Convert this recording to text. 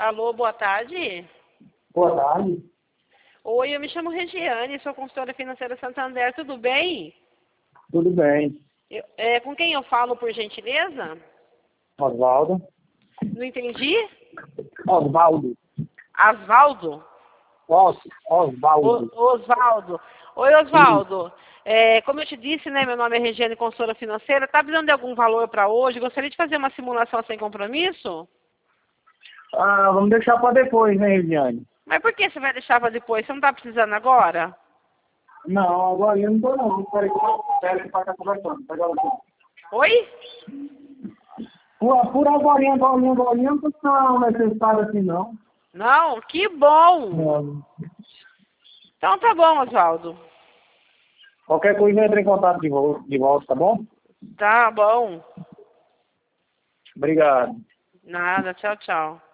Alô, boa tarde. Boa tarde. Oi, eu me chamo Regiane, sou consultora financeira Santander, tudo bem? Tudo bem. Com quem eu falo, por gentileza? Osvaldo. Não entendi? Osvaldo. Asvaldo? Osvaldo. Osvaldo. Oi, Osvaldo. Como eu te disse, né, meu nome é Regiane, consultora financeira. Tá precisando de algum valor para hoje? Gostaria de fazer uma simulação sem compromisso? Vamos deixar para depois, né, Regiane? Mas por que você vai deixar para depois? Você não tá precisando agora? Não, agora eu não tô não. Peraí, que vai estar conversando. Pega ela aqui. Oi? Por agorinha, não tô necessário assim, não. Não? Que bom! Não. Então tá bom, Osvaldo. Qualquer coisa entra em contato de volta, tá bom? Tá bom. Obrigado. Nada, tchau, tchau.